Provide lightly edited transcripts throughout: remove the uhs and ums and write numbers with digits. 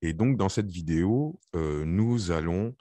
Et donc, dans cette vidéo, nous allons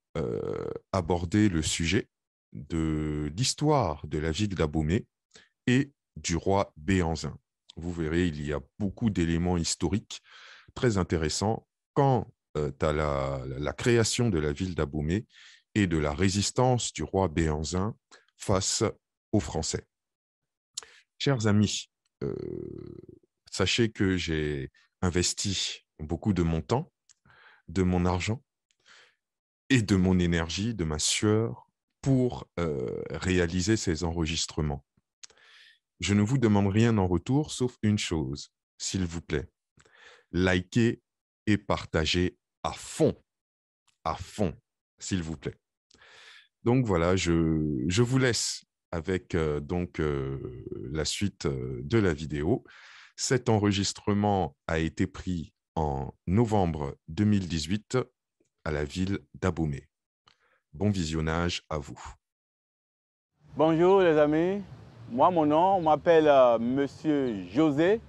aborder le sujet de l'histoire de la ville d'Abomey et du roi Béhanzin. Vous verrez, il y a beaucoup d'éléments historiques très intéressants quant à la création de la ville d'Abomey et de la résistance du roi Béhanzin face aux Français. Chers amis, euh, sachez que j'ai investi beaucoup de mon temps, de mon argent et de mon énergie, de ma sueur pour réaliser ces enregistrements. Je ne vous demande rien en retour, sauf une chose, s'il vous plaît. Likez et partagez à fond, s'il vous plaît. Donc voilà, je vous laisse avec la suite de la vidéo. Cet enregistrement a été pris en novembre 2018 à la ville d'Abomey. Bon visionnage à vous. Bonjour les amis, moi mon nom, on m'appelle Monsieur José,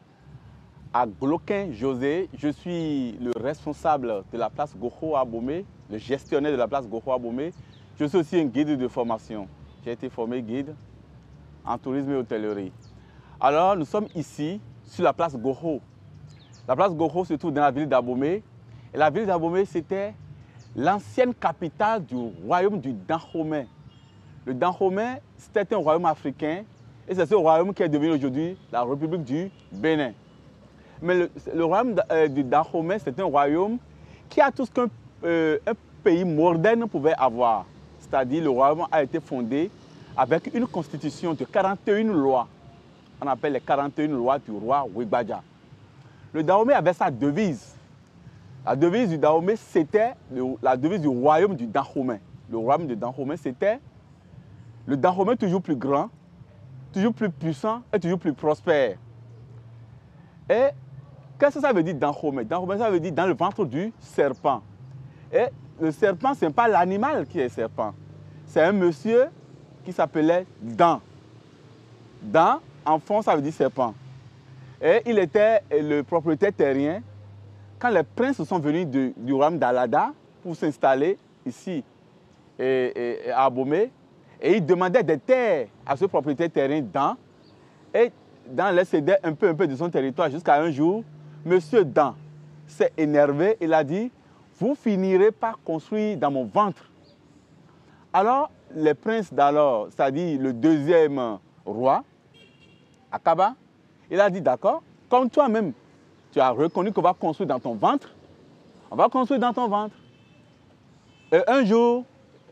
Agloquin José. Je suis le responsable de la place Gokho à Abomey, le gestionnaire de la place Gokho à Abomey. Je suis aussi un guide de formation. J'ai été formé guide en tourisme et hôtellerie. Alors nous sommes ici sur la place Gokho. La place Gokho se trouve dans la ville d'Abomey. Et la ville d'Abomey, c'était l'ancienne capitale du royaume du Dahomey. Le Dahomey, c'était un royaume africain et c'est ce royaume qui est devenu aujourd'hui la République du Bénin. Mais le royaume du Dahomey, c'est un royaume qui a tout ce qu'un pays moderne pouvait avoir. C'est-à-dire le royaume a été fondé avec une constitution de 41 lois. On appelle les 41 lois du roi Wegbaja. Le Dahomey avait sa devise. La devise du Dahomey, c'était la devise du royaume du Dahomey. Le royaume du Dahomey, c'était le Dahomey toujours plus grand, toujours plus puissant et toujours plus prospère. Et qu'est-ce que ça veut dire Dahomey? Dahomey, ça veut dire dans le ventre du serpent. Et le serpent, ce n'est pas l'animal qui est serpent. C'est un monsieur qui s'appelait Dan. Dan, en fond, ça veut dire serpent. Et il était le propriétaire terrien quand les princes sont venus du royaume d'Alada pour s'installer ici à Abomey. Et il demandait des terres à ce propriétaire terrien Dan. Et Dan les cédait un peu de son territoire jusqu'à un jour, M. Dan s'est énervé. Il a dit, vous finirez par construire dans mon ventre. Alors, les princes d'alors, c'est-à-dire le deuxième roi, Akaba, il a dit, d'accord, comme toi-même, tu as reconnu qu'on va construire dans ton ventre, on va construire dans ton ventre. Et un jour,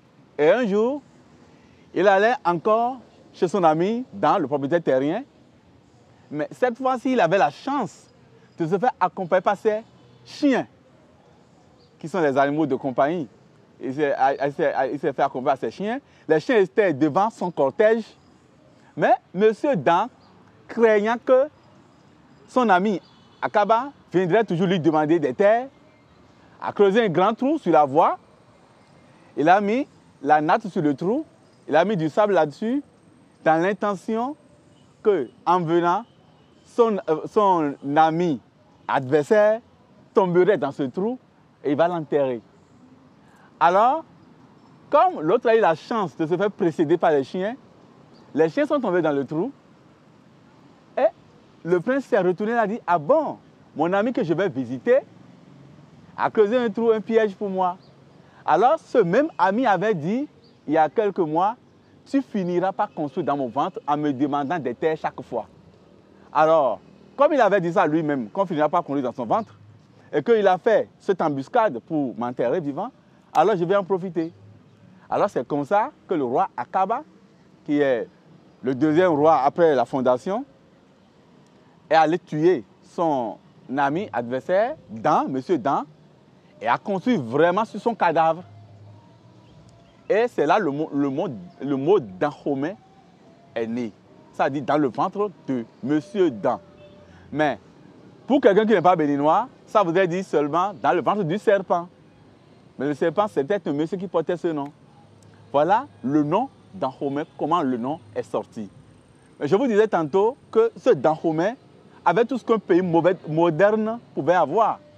il allait encore chez son ami, dans le propriétaire terrien. Mais cette fois-ci, il avait la chance de se faire accompagner par ses chiens, qui sont les animaux de compagnie. Il s'est fait accompagner par ses chiens. Les chiens étaient devant son cortège. Mais M. Dan, craignant que son ami Akaba viendrait toujours lui demander des terres, a creusé un grand trou sur la voie. Il a mis la natte sur le trou. Il a mis du sable là-dessus dans l'intention qu'en venant, son ami adversaire tomberait dans ce trou et il va l'enterrer. Alors, comme l'autre a eu la chance de se faire précéder par les chiens sont tombés dans le trou et le prince s'est retourné et a dit, ah bon, mon ami que je vais visiter a creusé un trou, un piège pour moi. Alors, ce même ami avait dit, il y a quelques mois, tu finiras par construire dans mon ventre en me demandant des terres chaque fois. Alors, comme il avait dit ça lui-même, qu'on finira par construire dans son ventre, et qu'il a fait cette embuscade pour m'enterrer vivant, alors je vais en profiter. Alors c'est comme ça que le roi Akaba, qui est le deuxième roi après la fondation, est allé tuer son ami adversaire, Dan, M. Dan, et a construit vraiment sur son cadavre. Et c'est là le mot Dahomey est né. Ça dit dans le ventre de M. Dan. Mais pour quelqu'un qui n'est pas béninois, ça voudrait dire seulement dans le ventre du serpent. Mais le serpent, c'était un monsieur qui portait ce nom. Voilà le nom Dahomey, comment le nom est sorti. Mais je vous disais tantôt que ce Dahomey avait tout ce qu'un pays moderne pouvait avoir.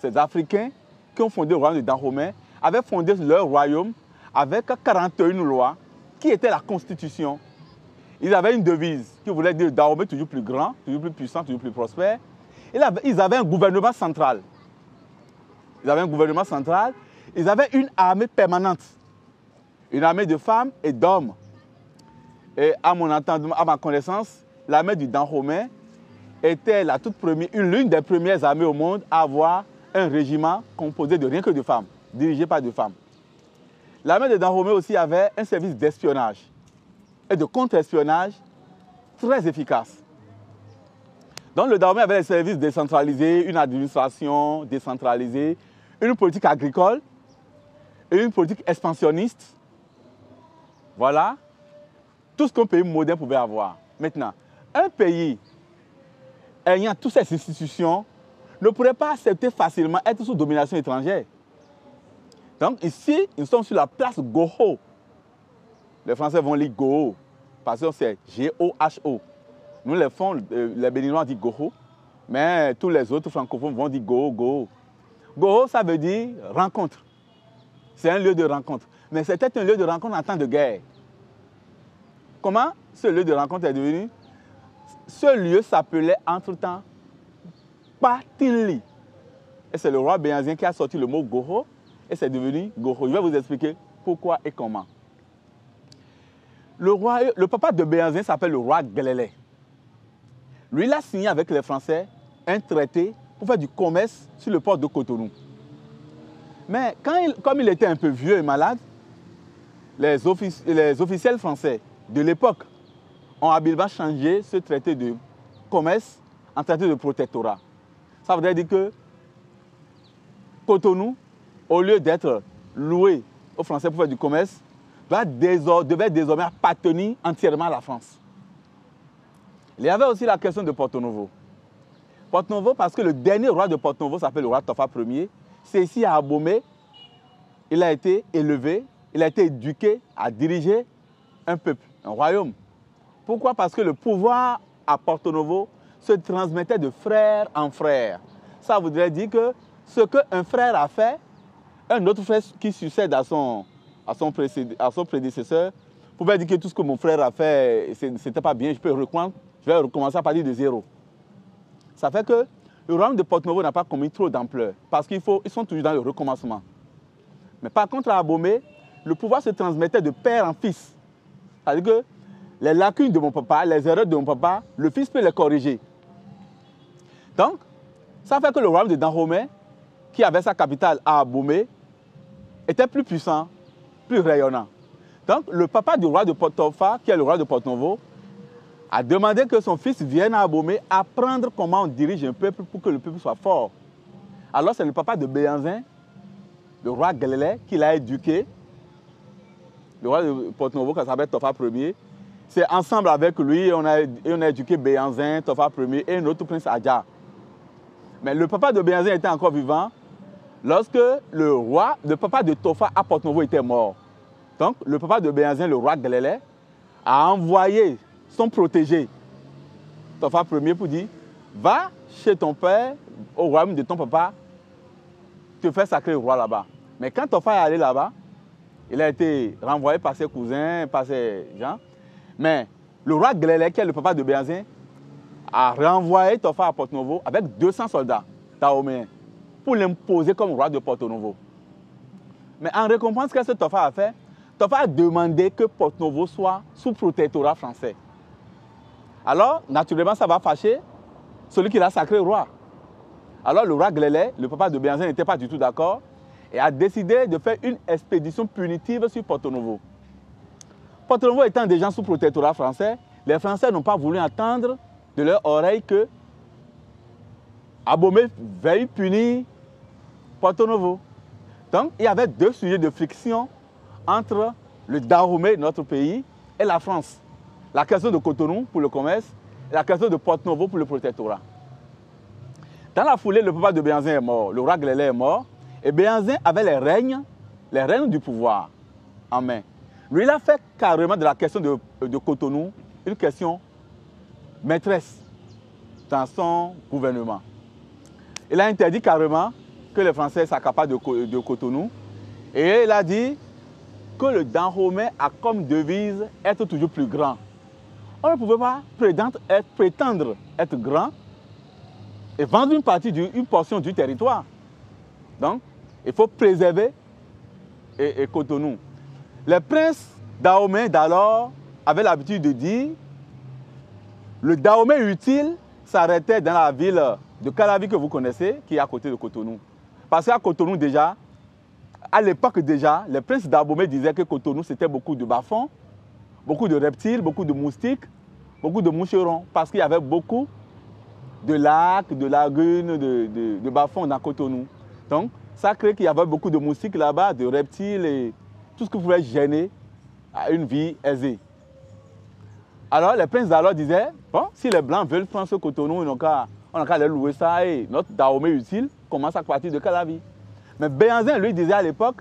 ces Africains qui ont fondé le royaume de Dahomey avaient fondé leur royaume avec 41 lois qui étaient la constitution. Ils avaient une devise qui voulait dire Dahomey toujours plus grand, toujours plus puissant, toujours plus prospère. Ils avaient un gouvernement central. Ils avaient un gouvernement central. Ils avaient une armée permanente. Une armée de femmes et d'hommes. Et à mon entendement, à ma connaissance, l'armée du Dahomey était la toute première, l'une des premières armées au monde à avoir un régiment composé de rien que de femmes, dirigé par des femmes. L'armée de Dahomey aussi avait un service d'espionnage et de contre-espionnage très efficace. Donc le Dahomey avait des services décentralisés, une administration décentralisée, une politique agricole et une politique expansionniste. Voilà tout ce qu'un pays moderne pouvait avoir. Maintenant, un pays ayant toutes ces institutions ne pourrait pas accepter facilement être sous domination étrangère. Donc ici, nous sommes sur la place Goho. Les Français vont lire Goho, parce que c'est G-O-H-O. Nous, les Béninois disent Goho, mais tous les autres francophones vont dire Goho, Goho. Goho, ça veut dire rencontre. C'est un lieu de rencontre. Mais c'était un lieu de rencontre en temps de guerre. Comment ce lieu de rencontre est devenu? Ce lieu s'appelait entre-temps Patinli. Et c'est le roi Béhanzin qui a sorti le mot Goho et c'est devenu Goho. Je vais vous expliquer pourquoi et comment. Le papa de Béhanzin s'appelle le roi Gelele. Lui, il a signé avec les Français un traité pour faire du commerce sur le port de Cotonou. Mais comme il était un peu vieux et malade, les officiels français de l'époque ont habilement changé ce traité de commerce en traité de protectorat. Ça voudrait dire que Cotonou, au lieu d'être loué aux Français pour faire du commerce, devait désormais appartenir entièrement à la France. Il y avait aussi la question de Porto Novo. Porto Novo, parce que le dernier roi de Porto Novo s'appelle le roi Tofa Ier. C'est ici à Abomey, il a été élevé, il a été éduqué à diriger un peuple, un royaume. Pourquoi? Parce que le pouvoir à Porto Novo se transmettait de frère en frère. Ça voudrait dire que ce qu'un frère a fait, un autre frère qui succède à son prédécesseur pouvait dire que tout ce que mon frère a fait, ce n'était pas bien, je vais recommencer à partir de zéro. Ça fait que le royaume de Porto Novo n'a pas commis trop d'ampleur parce qu'ils sont toujours dans le recommencement. Mais par contre, à Abomey, le pouvoir se transmettait de père en fils. C'est-à-dire que les lacunes de mon papa, les erreurs de mon papa, le fils peut les corriger. Donc, ça fait que le royaume de Dahomey, qui avait sa capitale à Abomey, était plus puissant, plus rayonnant. Donc, le papa du roi de Tofa, qui est le roi de Porto Novo, a demandé que son fils vienne à Abomey apprendre comment on dirige un peuple pour que le peuple soit fort. Alors, c'est le papa de Béhanzin, le roi Gelele, qui l'a éduqué. Le roi de Porto Novo, qui s'appelle Tofa Ier. C'est ensemble avec lui, on a éduqué Béhanzin, Tofa Ier et notre prince Adja. Mais le papa de Béhanzin était encore vivant lorsque le papa de Tofa à Porto Novo était mort. Donc, le papa de Béhanzin, le roi Gelele, a envoyé son protégé, Tofa Ier, pour dire va chez ton père, au royaume de ton papa, te faire sacrer le roi là-bas. Mais quand Tofa est allé là-bas, il a été renvoyé par ses cousins, par ses gens. Mais le roi Gelele, qui est le papa de Béhanzin, a renvoyé Tofa à Porto Novo avec 200 soldats dahoméens pour l'imposer comme roi de Porto Novo. Mais en récompense, qu'est-ce que Tofa a fait? Tofa a demandé que Porto Novo soit sous protectorat français. Alors, naturellement, ça va fâcher celui qui l'a sacré roi. Alors, le roi Gelele, le papa de Béhanzin, n'était pas du tout d'accord et a décidé de faire une expédition punitive sur Porto Novo. Porto Novo étant déjà sous protectorat français, les Français n'ont pas voulu entendre de leur oreille que Abomey veuille punir Porto Novo. Donc, il y avait deux sujets de friction entre le Dahomey, notre pays, et la France. La question de Cotonou pour le commerce et la question de Porto Novo pour le protectorat. Dans la foulée, le papa de Béhanzin est mort, le roi Gelele est mort, et Béhanzin avait les règnes du pouvoir en main. Lui, il a fait carrément de la question de Cotonou une question maîtresse dans son gouvernement. Il a interdit carrément que les Français s'accaparent de Cotonou. Et il a dit que le Dahomey a comme devise être toujours plus grand. On ne pouvait pas prétendre être grand et vendre une portion du territoire. Donc, il faut préserver et Cotonou. Les princes Dahomey d'alors avaient l'habitude de dire le Dahomey utile s'arrêtait dans la ville de Calavi que vous connaissez, qui est à côté de Cotonou. Parce qu'à Cotonou déjà, à l'époque déjà, les princes Dahomey disaient que Cotonou c'était beaucoup de bas-fonds, beaucoup de reptiles, beaucoup de moustiques, beaucoup de moucherons, parce qu'il y avait beaucoup de lacs, de lagunes, de bas-fonds dans Cotonou. Donc, ça crée qu'il y avait beaucoup de moustiques là-bas, de reptiles et tout ce qui pouvait gêner à une vie aisée. Alors, les princes d'alors disaient, bon, si les Blancs veulent prendre ce Cotonou, on n'a qu'à leur louer ça et notre Dahomey utile commence à partir de Calavi. Mais Béhanzin, lui, disait à l'époque,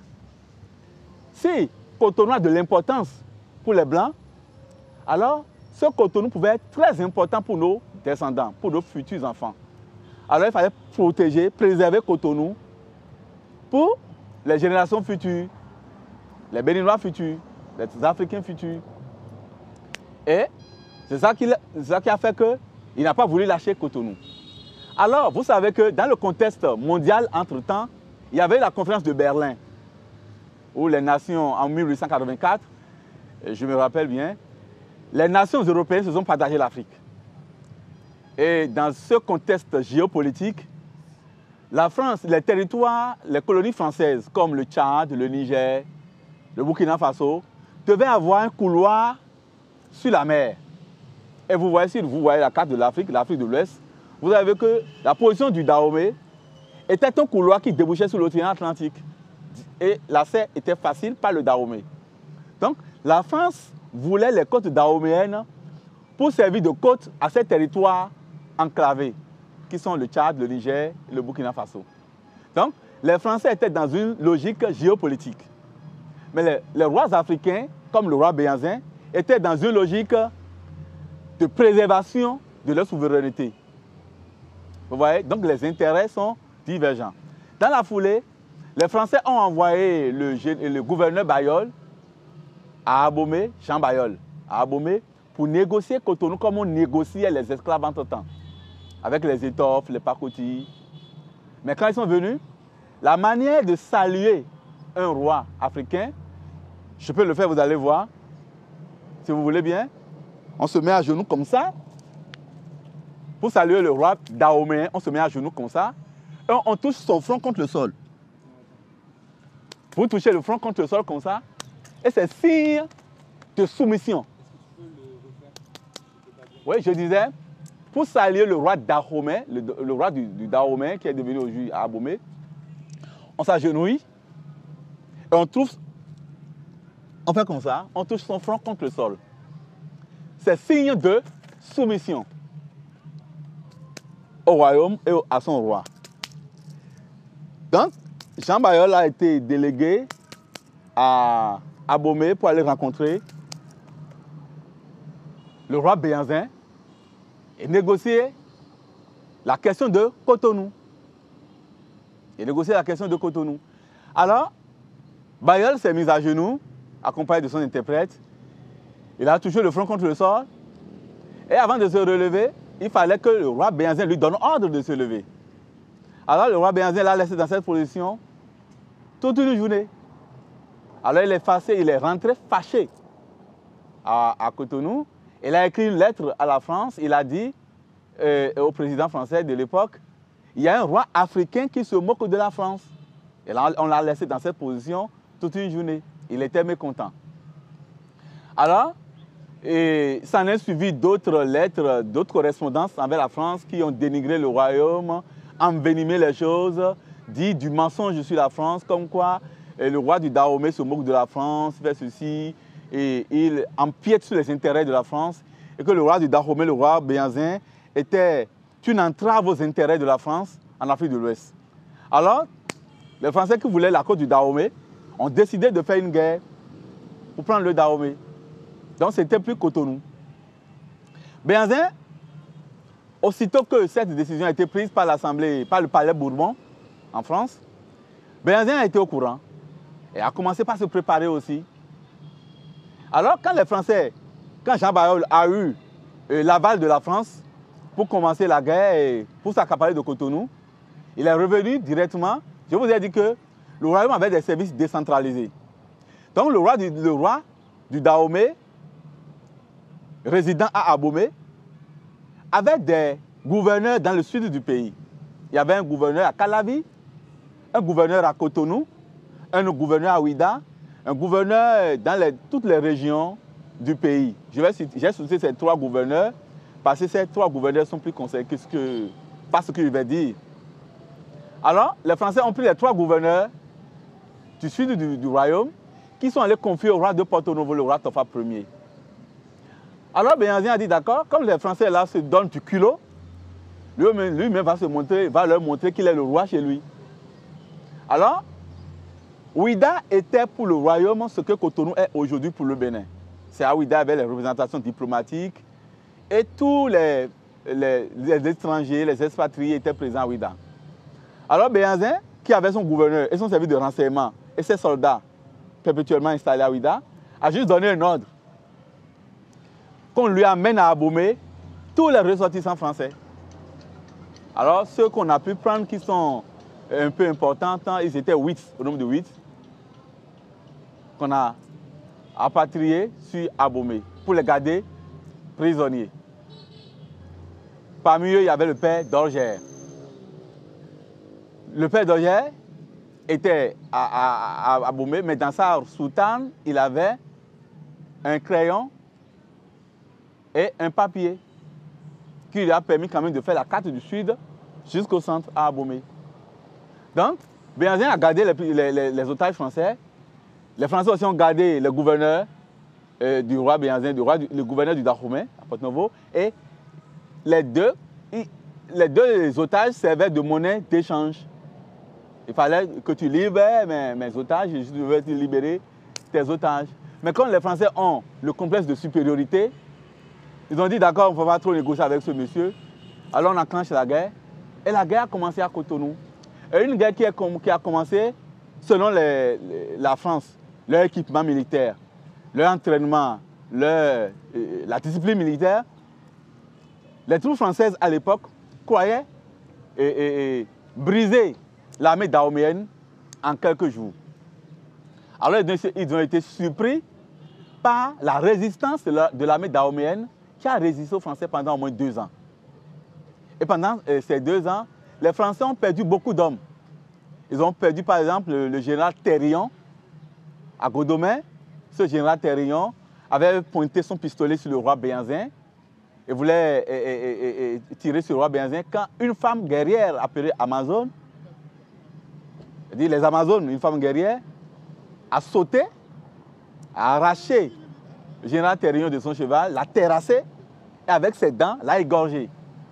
si Cotonou a de l'importance pour les Blancs, alors ce Cotonou pouvait être très important pour nos descendants, pour nos futurs enfants. Alors il fallait protéger, préserver Cotonou pour les générations futures, les Béninois futurs, les Africains futurs. Et c'est ça qui a fait qu'il n'a pas voulu lâcher Cotonou. Alors, vous savez que dans le contexte mondial, entre-temps, il y avait la conférence de Berlin, où les nations, en 1884, je me rappelle bien, les nations européennes se sont partagées l'Afrique. Et dans ce contexte géopolitique, la France, les territoires, les colonies françaises, comme le Tchad, le Niger, le Burkina Faso, devaient avoir un couloir sur la mer. Et vous voyez, si vous voyez la carte de l'Afrique, l'Afrique de l'Ouest, vous avez vu que la position du Dahomey était un couloir qui débouchait sur l'océan Atlantique. Et l'accès était facile par le Dahomey. Donc, la France voulait les côtes dahoméennes pour servir de côte à ces territoires enclavés, qui sont le Tchad, le Niger et le Burkina Faso. Donc, les Français étaient dans une logique géopolitique. Mais les rois africains, comme le roi Béhanzin, étaient dans une logique de préservation de leur souveraineté. Vous voyez? Donc, les intérêts sont divergents. Dans la foulée, les Français ont envoyé le gouverneur Bayol à Abomey, Jean Bayol, à Abomey, pour négocier Cotonou comme on négociait les esclaves entre-temps, avec les étoffes, les pacotis. Mais quand ils sont venus, la manière de saluer un roi africain, je peux le faire, vous allez voir, si vous voulez bien, on se met à genoux comme ça. Pour saluer le roi Dahomey, on se met à genoux comme ça, et on touche son front contre le sol. Vous touchez le front contre le sol comme ça, et c'est signe de soumission. Oui, je disais, pour saluer le roi Dahomey, le roi du Dahomey qui est devenu aujourd'hui à Abomey, on s'agenouille et on fait comme ça, on touche son front contre le sol. C'est signe de soumission au royaume et à son roi. Donc, Jean Bayol a été délégué à Abomey pour aller rencontrer le roi Béhanzin et négocier la question de Cotonou. Alors, Bayol s'est mis à genoux, accompagné de son interprète. Il a touché le front contre le sol. Et avant de se relever, il fallait que le roi Béhanzin lui donne ordre de se lever. Alors le roi Béhanzin l'a laissé dans cette position toute une journée. Alors il est rentré fâché à Cotonou. Il a écrit une lettre à la France. Il a dit au président français de l'époque, il y a un roi africain qui se moque de la France. Et là, on l'a laissé dans cette position toute une journée. Il était mécontent. Alors, s'en est suivi d'autres lettres, d'autres correspondances envers la France qui ont dénigré le royaume, envenimé les choses, dit du mensonge sur la France, comme quoi le roi du Dahomey se moque de la France, fait ceci, et il empiète sur les intérêts de la France, et que le roi du Dahomey, le roi Béhanzin, était une entrave aux intérêts de la France en Afrique de l'Ouest. Alors, les Français qui voulaient la côte du Dahomey ont décidé de faire une guerre pour prendre le Dahomey. Donc, c'était plus Cotonou. Béhanzin, aussitôt que cette décision a été prise par l'Assemblée, par le Palais Bourbon, en France, Béhanzin a été au courant et a commencé par se préparer aussi. Alors quand les Français, quand Jean Bayol a eu l'aval de la France pour commencer la guerre et pour s'accaparer de Cotonou, il est revenu directement. Je vous ai dit que le royaume avait des services décentralisés. Donc le roi du Dahomey, résident à Abomey, avait des gouverneurs dans le sud du pays. Il y avait un gouverneur à Calavi, un gouverneur à Cotonou, un gouverneur à Ouida, un gouverneur dans toutes les régions du pays. J'ai cité ces 3 gouverneurs parce que ces 3 gouverneurs sont plus conseillés que ce que je vais dire. Alors, les Français ont pris les 3 gouverneurs du sud du royaume qui sont allés confier au roi de Porto Novo, le roi Tofa Ier. Alors, Béhanzin a dit d'accord, comme les Français là se donnent du culot, lui-même va leur montrer qu'il est le roi chez lui. Alors, Ouida était pour le royaume ce que Cotonou est aujourd'hui pour le Bénin. C'est à Ouida avec les représentations diplomatiques et tous les étrangers, les expatriés étaient présents à Ouida. Alors Béhanzin, qui avait son gouverneur et son service de renseignement et ses soldats perpétuellement installés à Ouida, a juste donné un ordre qu'on lui amène à Abomey tous les ressortissants français. Alors ceux qu'on a pu prendre qui sont un peu importants, ils étaient 8, au nombre de 8, qu'on a rapatriés sur Abomey pour les garder prisonniers. Parmi eux, il y avait le père d'Orgère. Le père d'Orgère était à Abomey, mais dans sa soutane, il avait un crayon et un papier qui lui a permis quand même de faire la carte du Sud jusqu'au centre à Abomey. Donc, Béhanzin a gardé les otages français. Les Français aussi ont gardé le gouverneur du roi Béhanzin, le gouverneur du Dahomey, à Porto Novo. Et les deux otages servaient de monnaie d'échange. Il fallait que tu libères mes otages et je devais te libérer tes otages. Mais quand les Français ont le complexe de supériorité, ils ont dit d'accord, on ne peut pas trop négocier avec ce monsieur. Alors on enclenche la guerre. Et la guerre a commencé à Cotonou. Et une guerre qui a commencé selon la France, leur équipement militaire, leur entraînement, la discipline militaire. Les troupes françaises à l'époque croyaient briser l'armée dahoméenne en quelques jours. Alors ils ont été surpris par la résistance de l'armée dahoméenne qui a résisté aux Français pendant au moins 2 ans. Et pendant ces 2 ans, les Français ont perdu beaucoup d'hommes. Ils ont perdu par exemple le général Terrion à Godomey. Ce général Terrion avait pointé son pistolet sur le roi Béhanzin et voulait tirer sur le roi Béhanzin quand une femme guerrière appelée Amazone, les Amazones, une femme guerrière, a sauté, a arraché le général Terrion de son cheval, l'a terrassé et avec ses dents l'a égorgé.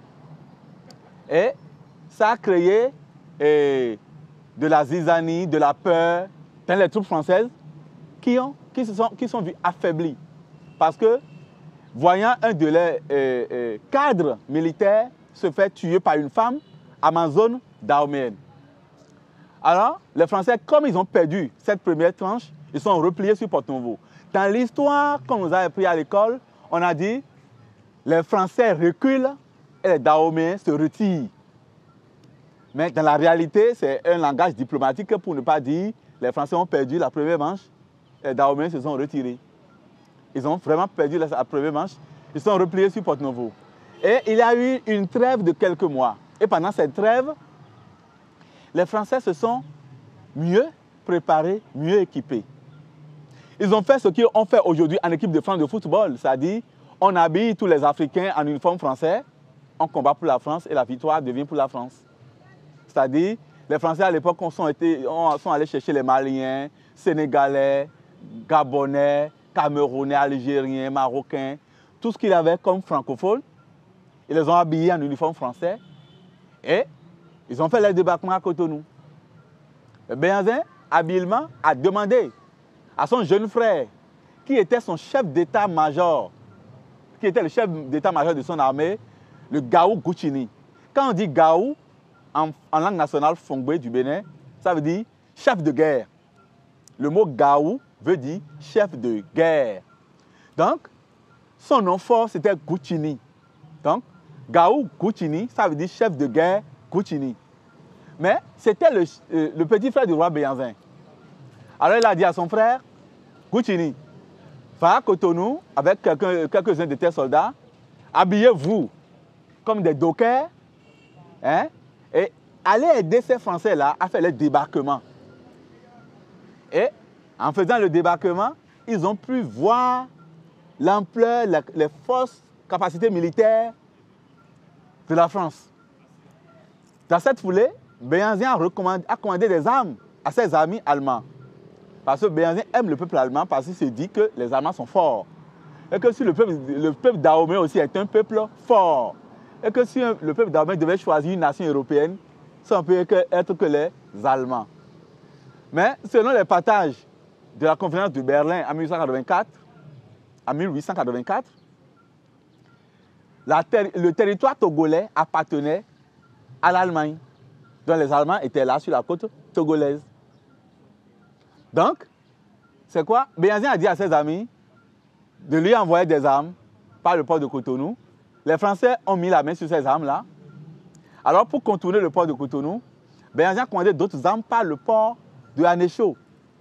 Et ça a créé de la zizanie, de la peur dans les troupes françaises qui sont vues affaiblies. Parce que, voyant un de leurs cadres militaires se faire tuer par une femme amazone dahoméenne. Alors, les Français, comme ils ont perdu cette première tranche, ils sont repliés sur Porto Novo. Dans l'histoire qu'on nous a appris à l'école, on a dit les Français reculent et les Dahoméens se retirent. Mais dans la réalité, c'est un langage diplomatique pour ne pas dire les Français ont perdu la première manche et les Dahoméens se sont retirés. Ils ont vraiment perdu la première manche, ils sont repliés sur Porto Novo. Et il y a eu une trêve de quelques mois. Et pendant cette trêve, les Français se sont mieux préparés, mieux équipés. Ils ont fait ce qu'ils ont fait aujourd'hui en équipe de France de football, c'est-à-dire on habille tous les Africains en uniforme français, on combat pour la France et la victoire devient pour la France. C'est-à-dire, les Français à l'époque sont allés chercher les Maliens, Sénégalais, Gabonais, Camerounais, Algériens, Marocains, tout ce qu'ils avaient comme francophones, ils les ont habillés en uniforme français et ils ont fait leur débarquement à Cotonou. Béhanzin, habilement, a demandé à son jeune frère, qui était son chef d'état-major, qui était le chef d'état-major de son armée, le Gaou Gouchini. Quand on dit Gaou, en langue nationale Fongbe du Bénin, ça veut dire chef de guerre. Le mot Gaou veut dire chef de guerre. Donc, son nom fort, c'était Gouchini. Donc, Gaou Gouchini, ça veut dire chef de guerre Gouchini. Mais c'était le petit frère du roi Béhanzin. Alors, il a dit à son frère, Gouchini, va à Cotonou avec quelques-uns de tes soldats, habillez-vous comme des dockers, hein, et allez aider ces Français-là à faire le débarquement. Et en faisant le débarquement, ils ont pu voir l'ampleur, les forces, capacités militaires de la France. Dans cette foulée, Béhanzin a commandé des armes à ses amis allemands. Parce que Béhanzin aime le peuple allemand parce qu'il se dit que les Allemands sont forts. Et que si le peuple Dahomey aussi est un peuple fort. Et que si le peuple Dahomey devait choisir une nation européenne, ça ne peut être que les Allemands. Mais selon les partages de la conférence de Berlin en 1884, le territoire togolais appartenait à l'Allemagne. Donc les Allemands étaient là sur la côte togolaise. Donc, c'est quoi? Béhanzin a dit à ses amis de lui envoyer des armes par le port de Cotonou. Les Français ont mis la main sur ces armes-là. Alors, pour contourner le port de Cotonou, Béhanzin a commandé d'autres armes par le port de Anécho,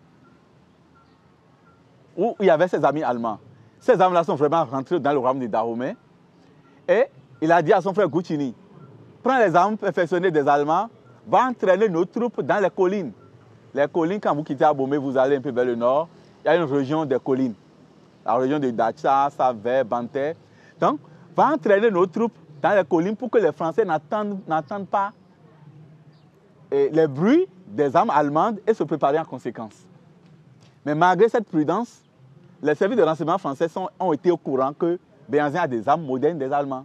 où il y avait ses amis allemands. Ces armes-là sont vraiment rentrées dans le royaume de Dahomey. Et il a dit à son frère Gouchini, prends les armes perfectionnées des Allemands, va entraîner nos troupes dans les collines. Les collines, quand vous quittez Abomey, vous allez un peu vers le nord, il y a une région des collines. La région de Dacha, Savè, Banté. Donc, va entraîner nos troupes dans les collines pour que les Français n'entendent pas les bruits des armes allemandes et se préparer en conséquence. Mais malgré cette prudence, les services de renseignement français ont été au courant que Béhanzin a des armes modernes des Allemands.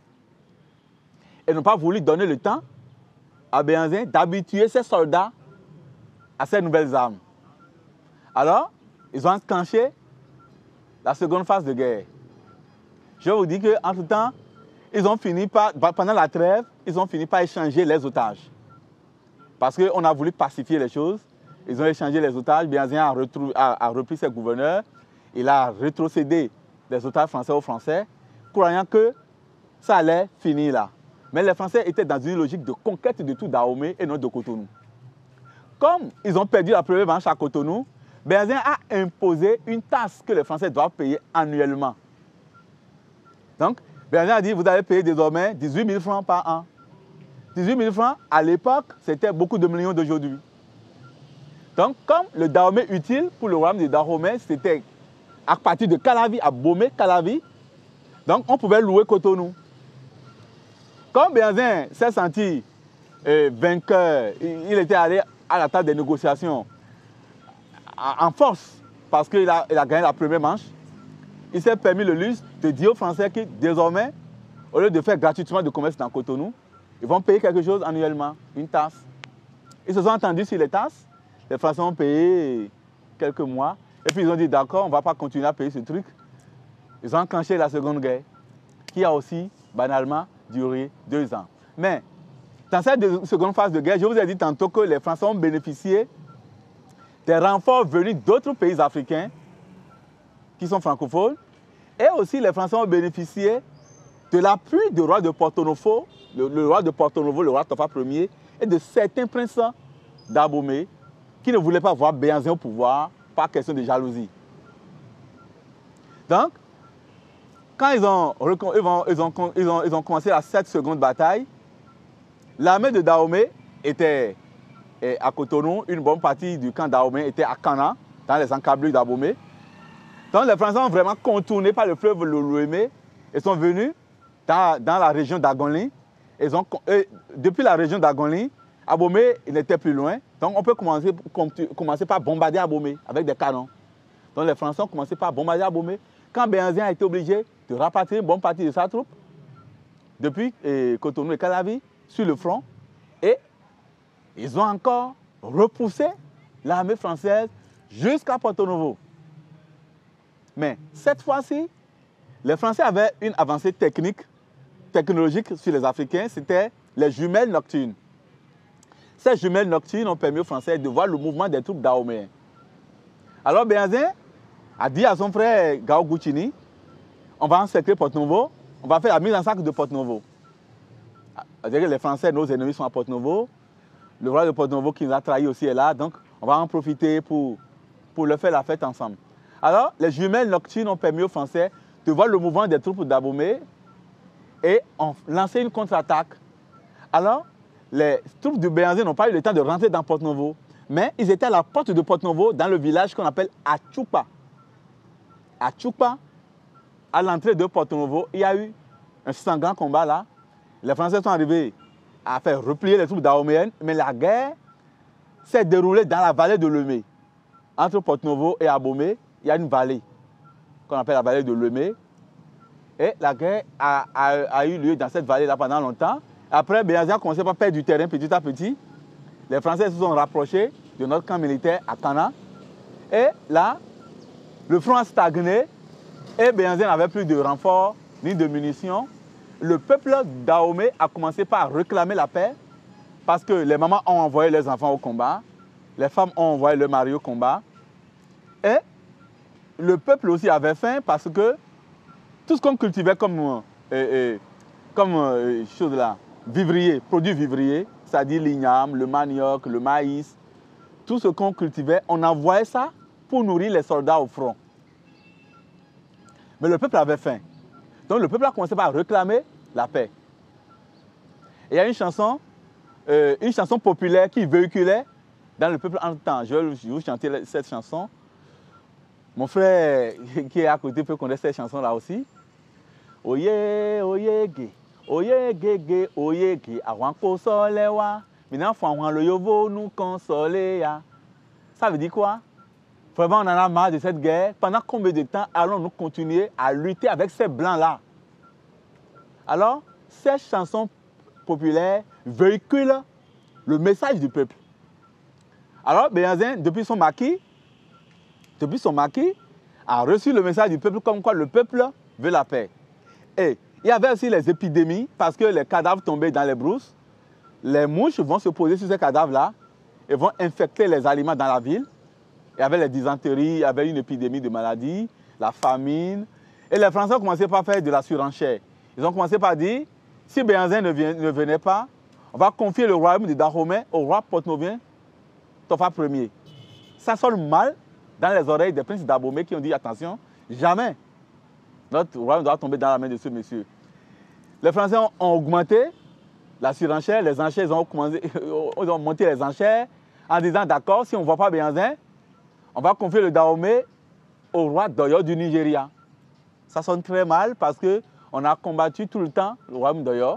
Et n'ont pas voulu donner le temps à Béhanzin d'habituer ses soldats à ces nouvelles armes. Alors, ils ont enclenché la seconde phase de guerre. Je vous dis qu'entre-temps, ils ont fini pendant la trêve, ils ont fini par échanger les otages. Parce qu'on a voulu pacifier les choses. Ils ont échangé les otages. Béhanzin a repris ses gouverneurs. Il a rétrocédé les otages français aux Français, croyant que ça allait finir là. Mais les Français étaient dans une logique de conquête de tout Dahomey et non de Cotonou. Comme ils ont perdu la première manche à Cotonou, Béhanzin a imposé une taxe que les Français doivent payer annuellement. Donc, Béhanzin a dit, vous allez payer désormais 18 000 francs par an. 18 000 francs, à l'époque, c'était beaucoup de millions d'aujourd'hui. Donc, comme le Dahomey utile pour le royaume de Dahomey, c'était à partir de Calavi, à Bomey, Calavi, donc on pouvait louer Cotonou. Comme Béhanzin s'est senti vainqueur, il était allé à la table des négociations en force parce qu'il a gagné la première manche. Il s'est permis le luxe de dire aux Français que désormais, au lieu de faire gratuitement du commerce dans Cotonou, ils vont payer quelque chose annuellement, une tasse. Ils se sont entendus sur les tasses. Les Français ont payé quelques mois. Et puis ils ont dit d'accord, on ne va pas continuer à payer ce truc. Ils ont enclenché la Seconde Guerre, qui a aussi banalement duré 2 ans. Mais dans cette seconde phase de guerre, je vous ai dit tantôt que les Français ont bénéficié des renforts venus d'autres pays africains qui sont francophones. Et aussi les Français ont bénéficié de l'appui du roi de Porto Novo, le roi de Porto Novo, le roi Tofa Ier, et de certains princes d'Abomey qui ne voulaient pas voir Béhanzin au pouvoir par question de jalousie. Donc, quand ils ont commencé cette seconde bataille, l'armée de Dahomey était à Cotonou, une bonne partie du camp Dahomey était à Kana, dans les encablures d'Abomey. Donc les Français ont vraiment contourné par le fleuve Loluémé et sont venus dans la région d'Agonli. Depuis la région d'Agonli, Abomey n'était plus loin. Donc on peut commencer par bombarder Abomey avec des canons. Donc les Français ont commencé par bombarder Abomey. Quand Béhanzin a été obligé de rapatrier une bonne partie de sa troupe, depuis Cotonou et Calavi, sur le front, et ils ont encore repoussé l'armée française jusqu'à Porto Novo. Mais cette fois-ci, les Français avaient une avancée technologique sur les Africains, c'était les jumelles nocturnes. Ces jumelles nocturnes ont permis aux Français de voir le mouvement des troupes dahoméennes. Alors Béhanzin a dit à son frère Gao Gouchini, on va encercler Porto-Novo, on va faire la mise en sac de Porto-Novo. C'est-à-dire que les Français, nos ennemis, sont à Porto-Novo. Le roi de Porto-Novo qui nous a trahis aussi est là, donc on va en profiter pour leur faire la fête ensemble. Alors, les jumelles nocturnes ont permis aux Français de voir le mouvement des troupes d'Abomey et ont lancé une contre-attaque. Alors, les troupes de Béhanzin n'ont pas eu le temps de rentrer dans Porto-Novo, mais ils étaient à la porte de Porto-Novo, dans le village qu'on appelle Achupa. Achupa, à l'entrée de Porto-Novo, il y a eu un sanglant combat là. Les Français sont arrivés à faire replier les troupes dahoméennes, mais la guerre s'est déroulée dans la vallée de Lemay. Entre Porto-Novo et Abomey, il y a une vallée qu'on appelle la vallée de Lemay. Et la guerre a eu lieu dans cette vallée-là pendant longtemps. Après, Béhanzin a commencé par perdre du terrain petit à petit. Les Français se sont rapprochés de notre camp militaire à Cana. Et là, le front a stagné et Béhanzin n'avait plus de renforts ni de munitions. Le peuple Dahomey a commencé par réclamer la paix parce que les mamans ont envoyé leurs enfants au combat, les femmes ont envoyé leurs maris au combat. Et le peuple aussi avait faim parce que tout ce qu'on cultivait comme chose là, vivrier, produits vivriers, c'est-à-dire l'igname, le manioc, le maïs, tout ce qu'on cultivait, on envoyait ça pour nourrir les soldats au front. Mais le peuple avait faim. Donc le peuple a commencé par réclamer la paix. Et il y a une chanson populaire qui véhiculait dans le peuple en temps. Je vais vous chanter cette chanson. Mon frère qui est à côté peut connaître cette chanson-là aussi. Oye, oye, ge, oye, ge, ge, oye, ge, awanko solewa. Maintenant, faut le yovo nous consoler. Ça veut dire quoi? Vraiment, on en a marre de cette guerre. Pendant combien de temps allons-nous continuer à lutter avec ces blancs-là? Alors, ces chansons populaires véhiculent le message du peuple. Alors, Béhanzin, depuis son maquis, a reçu le message du peuple comme quoi le peuple veut la paix. Et il y avait aussi les épidémies parce que les cadavres tombaient dans les brousses. Les mouches vont se poser sur ces cadavres-là et vont infecter les aliments dans la ville. Il y avait les dysenteries, il y avait une épidémie de maladies, la famine. Et les Français ont commencé par faire de la surenchère. Ils ont commencé par dire, si Béhanzin ne venait pas, on va confier le royaume de Dahomey au roi porto-novien, Tofa Ier. Ça sonne mal dans les oreilles des princes d'Abomey qui ont dit, attention, jamais notre royaume doit tomber dans la main de ce monsieur. Les Français ont augmenté la surenchère, les enchères, ils ont monté les enchères en disant, d'accord, si on ne voit pas Béhanzin, on va confier le Dahomey au roi d'Oyo du Nigeria. Ça sonne très mal parce qu'on a combattu tout le temps le royaume d'Oyo.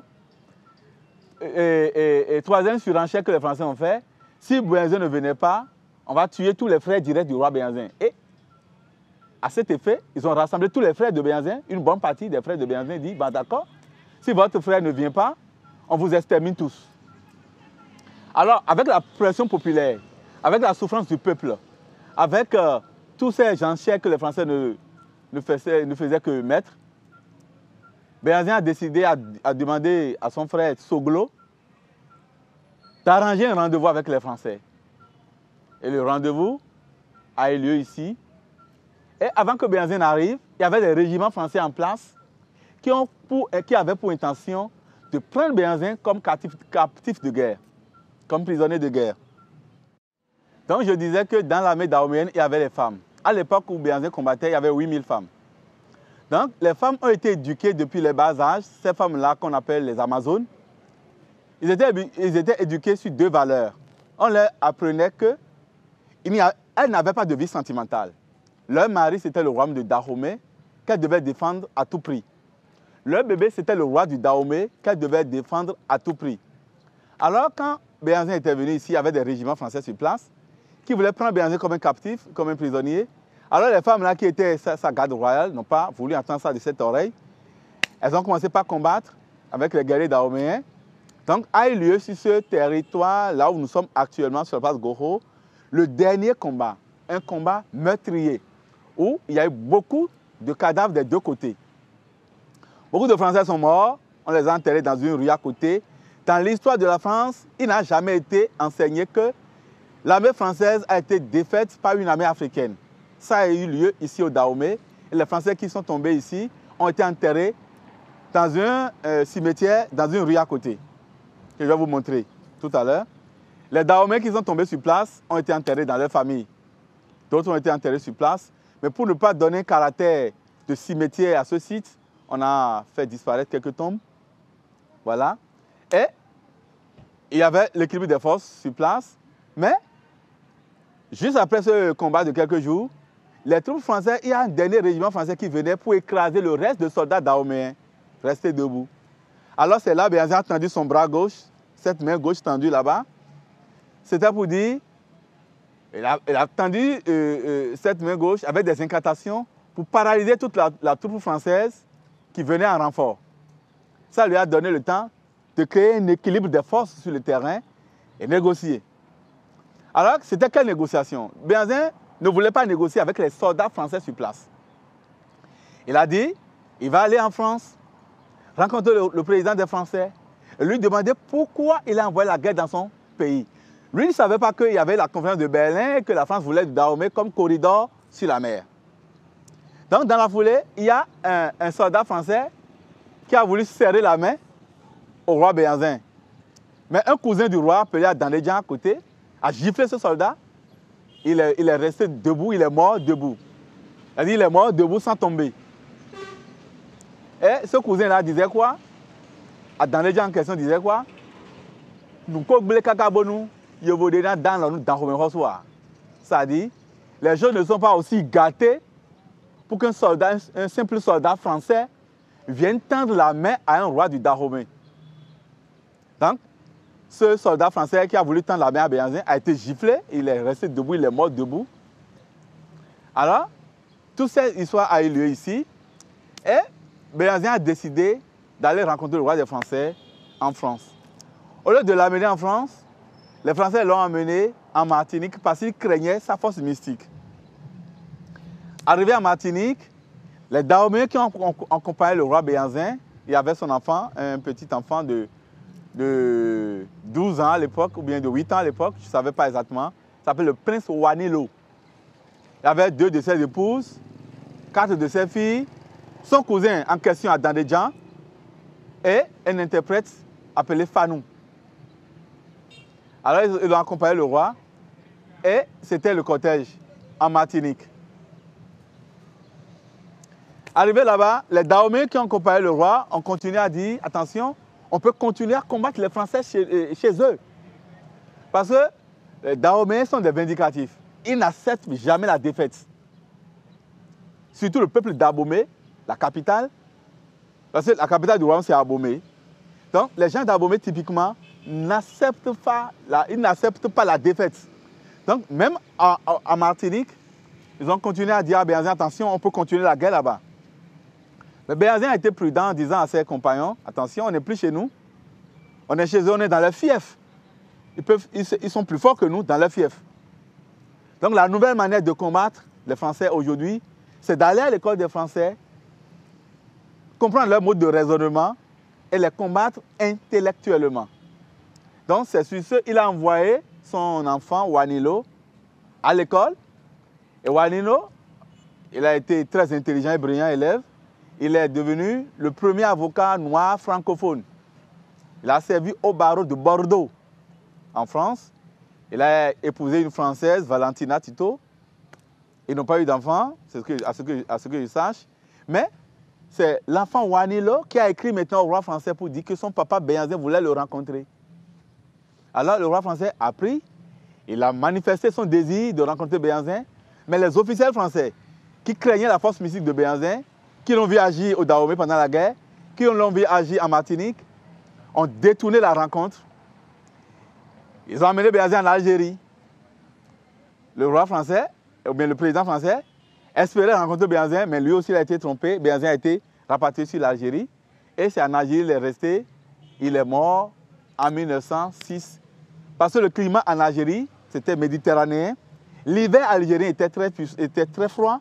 Et troisième surenchère que les Français ont fait, si Béhanzin ne venait pas, on va tuer tous les frères directs du roi Béhanzin. Et à cet effet, ils ont rassemblé tous les frères de Béhanzin. Une bonne partie des frères de Béhanzin dit, bah, d'accord, si votre frère ne vient pas, on vous extermine tous. Alors, avec la pression populaire, avec la souffrance du peuple, avec tous ces enchères que les Français ne faisaient que mettre, Béhanzin a décidé à demander à son frère Soglo d'arranger un rendez-vous avec les Français. Et le rendez-vous a eu lieu ici. Et avant que Béhanzin n'arrive, il y avait des régiments français en place qui avaient pour intention de prendre Béhanzin comme captif de guerre, comme prisonnier de guerre. Donc je disais que dans l'armée dahoméenne, il y avait les femmes. À l'époque où Béhanzin combattait, il y avait 8000 femmes. Donc les femmes ont été éduquées depuis les bas âges, ces femmes-là qu'on appelle les Amazones. Ils étaient éduquées sur deux valeurs. On leur apprenait qu'elles n'avaient pas de vie sentimentale. Leur mari, c'était le roi de Dahomey, qu'elles devaient défendre à tout prix. Leur bébé, c'était le roi du Dahomey, qu'elles devaient défendre à tout prix. Alors quand Béhanzin était venu ici, il y avait des régiments français sur place qui voulaient prendre Béhanzin comme un captif, comme un prisonnier. Alors les femmes là qui étaient sa garde royale n'ont pas voulu entendre ça de cette oreille. Elles ont commencé par combattre avec les guerriers dahoméens. Donc a eu lieu sur ce territoire, là où nous sommes actuellement, sur la place Goro, le dernier combat, un combat meurtrier, où il y a eu beaucoup de cadavres des deux côtés. Beaucoup de Français sont morts, on les a enterrés dans une rue à côté. dans l'histoire de la France, il n'a jamais été enseigné que l'armée française a été défaite par une armée africaine. Ça a eu lieu ici au Dahomey. Et les Français qui sont tombés ici ont été enterrés dans un cimetière, dans une rue à côté, que je vais vous montrer tout à l'heure. Les Dahomey qui sont tombés sur place ont été enterrés dans leur famille. D'autres ont été enterrés sur place. Mais pour ne pas donner un caractère de cimetière à ce site, on a fait disparaître quelques tombes. Voilà. Et il y avait l'équilibre des forces sur place. Mais, juste après ce combat de quelques jours, les troupes françaises, il y a un dernier régiment français qui venait pour écraser le reste de soldats dahoméens restés debout. Alors c'est là, Béhanzin a tendu son bras gauche, cette main gauche tendue là-bas. C'était pour dire, il a tendu cette main gauche avec des incantations pour paralyser toute la troupe française qui venait en renfort. Ça lui a donné le temps de créer un équilibre des forces sur le terrain et négocier. Alors, c'était quelle négociation? Béhanzin ne voulait pas négocier avec les soldats français sur place. Il a dit, il va aller en France, rencontrer le président des Français et lui demander pourquoi il a envoyé la guerre dans son pays. Lui, il ne savait pas qu'il y avait la conférence de Berlin et que la France voulait du Dahomey comme corridor sur la mer. Donc, dans la foulée, il y a un soldat français qui a voulu serrer la main au roi Béhanzin. Mais un cousin du roi, appelé Dandejan à côté, a giflé ce soldat. Il est resté debout, il est mort debout. C'est-à-dire il est mort debout sans tomber. Et ce cousin-là disait quoi? Dandejan en question disait quoi? Nous cognons kakabonu, yevodena dans le Dahomey. C'est-à-dire, les choses ne sont pas aussi gâtées pour qu'un soldat, un simple soldat français, vienne tendre la main à un roi du Dahomey. Donc, ce soldat français qui a voulu tendre la main à Béhanzin a été giflé, il est resté debout, il est mort debout. Alors, toute cette histoire a eu lieu ici et Béhanzin a décidé d'aller rencontrer le roi des Français en France. Au lieu de l'amener en France, les Français l'ont amené en Martinique parce qu'ils craignaient sa force mystique. Arrivé en Martinique, les Dahoméens qui ont accompagné le roi Béhanzin, il y avait son enfant, un petit enfant de 12 ans à l'époque, ou bien de 8 ans à l'époque, je ne savais pas exactement. Il s'appelle le prince Wanilo. Il avait 2 de ses épouses, 4 de ses filles, son cousin en question à Dandejan et un interprète appelé Fanou. Alors ils ont accompagné le roi et c'était le cortège en Martinique. Arrivé là-bas, les Dahomey qui ont accompagné le roi ont continué à dire, attention, on peut continuer à combattre les Français chez eux. Parce que les Dahomey sont des vindicatifs. Ils n'acceptent jamais la défaite. Surtout le peuple d'Abomey, la capitale. Parce que la capitale du royaume, c'est Abomey. Donc, les gens d'Abomey, typiquement, n'acceptent pas la défaite. Donc, même en Martinique, ils ont continué à dire à Béhanzin, attention, on peut continuer la guerre là-bas. Mais Béhanzin a été prudent en disant à ses compagnons, attention, on n'est plus chez nous, on est chez eux, on est dans leur fief. Ils sont plus forts que nous dans leur fief. Donc la nouvelle manière de combattre les Français aujourd'hui, c'est d'aller à l'école des Français, comprendre leur mode de raisonnement et les combattre intellectuellement. Donc c'est sur ce qu'il a envoyé son enfant Wanilo à l'école. Et Wanilo, il a été très intelligent et brillant élève. Il est devenu le premier avocat noir francophone. Il a servi au barreau de Bordeaux, en France. Il a épousé une Française, Valentina Tito. Ils n'ont pas eu d'enfant, à ce que je sache. Mais c'est l'enfant Wanilo qui a écrit maintenant au roi français pour dire que son papa Béhanzin voulait le rencontrer. Alors le roi français a pris, il a manifesté son désir de rencontrer Béhanzin. Mais les officiels français qui craignaient la force mystique de Béhanzin, qui l'ont vu agir au Dahomey pendant la guerre, qui l'ont vu agir en Martinique, ont détourné la rencontre. Ils ont amené Béhanzin en Algérie. Le roi français, ou bien le président français, espérait rencontrer Béhanzin, mais lui aussi il a été trompé. Béhanzin a été rapatrié sur l'Algérie. Et c'est en Algérie qu'il est resté. Il est mort en 1906. Parce que le climat en Algérie, c'était méditerranéen. L'hiver algérien était très froid.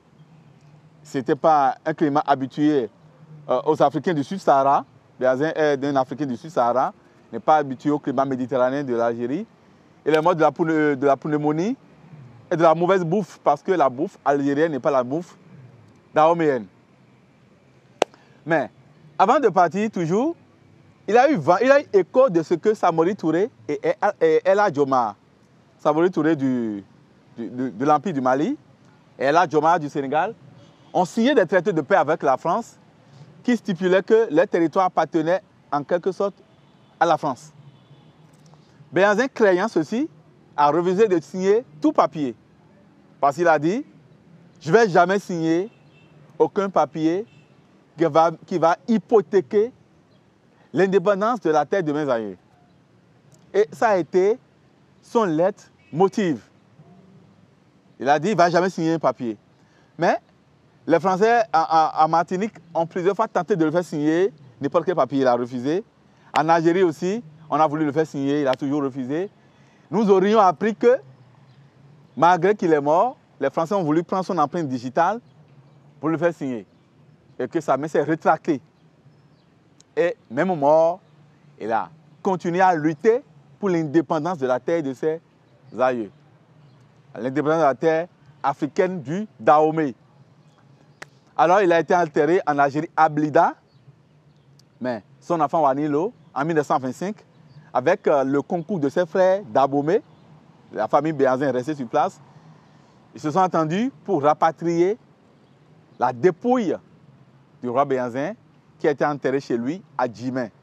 Ce n'était pas un climat habitué aux Africains du Sud-Sahara. Béhanzin est d'un Africain du Sud-Sahara. n'est pas habitué au climat méditerranéen de l'Algérie. Il est mort de la pneumonie et de la mauvaise bouffe, parce que la bouffe algérienne n'est pas la bouffe dahoméenne. Mais avant de partir, toujours, il a eu écho de ce que Samori Touré et El Hadj Omar, Samori Touré de l'Empire du Mali et El Hadj Omar du Sénégal, ont signé des traités de paix avec la France qui stipulaient que les territoires appartenaient en quelque sorte à la France. Béhanzin, craignant ceci, a refusé de signer tout papier. Parce qu'il a dit, je ne vais jamais signer aucun papier qui va hypothéquer l'indépendance de la terre de mes aïeux. Et ça a été son lettre motive. Il a dit, il ne va jamais signer un papier. Mais les Français en Martinique ont plusieurs fois tenté de le faire signer n'importe quel papier, il a refusé. En Algérie aussi, on a voulu le faire signer, il a toujours refusé. Nous aurions appris que, malgré qu'il est mort, les Français ont voulu prendre son empreinte digitale pour le faire signer. Et que sa main s'est rétractée. Et même mort, il a continué à lutter pour l'indépendance de la terre de ses aïeux. L'indépendance de la terre africaine du Dahomey. Alors il a été enterré en Algérie à Blida, mais son enfant Wanilo, en 1925, avec le concours de ses frères d'Abomey, la famille Béhanzin est restée sur place, ils se sont entendus pour rapatrier la dépouille du roi Béhanzin qui a été enterré chez lui à Djimé.